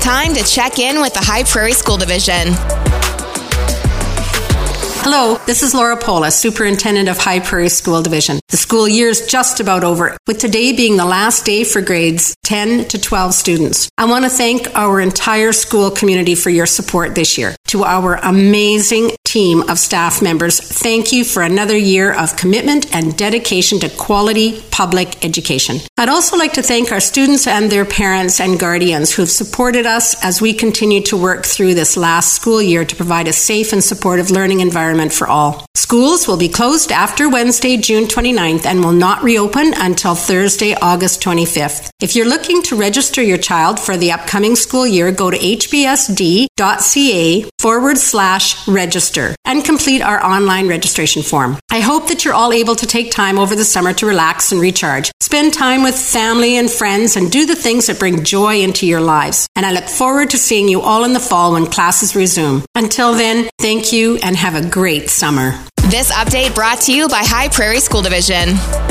Time to check in with the High Prairie School Division. Hello, this is Laura Pola, Superintendent of High Prairie School Division. The school year is just about over, with today being the last day for grades 10 to 12 students. I want to thank our entire school community for your support this year. To our amazing team of staff members, thank you for another year of commitment and dedication to quality public education. I'd also like to thank our students and their parents and guardians who have supported us as we continue to work through this last school year to provide a safe and supportive learning environment for all. Schools will be closed after Wednesday, June 29th and will not reopen until Thursday, August 25th. If you're looking to register your child for the upcoming school year, go to hbsd.ca/register and complete our online registration form. I hope that you're all able to take time over the summer to relax and recharge. Spend time with family and friends and do the things that bring joy into your lives. And I look forward to seeing you all in the fall when classes resume. Until then, thank you and have a great summer. This update brought to you by High Prairie School Division.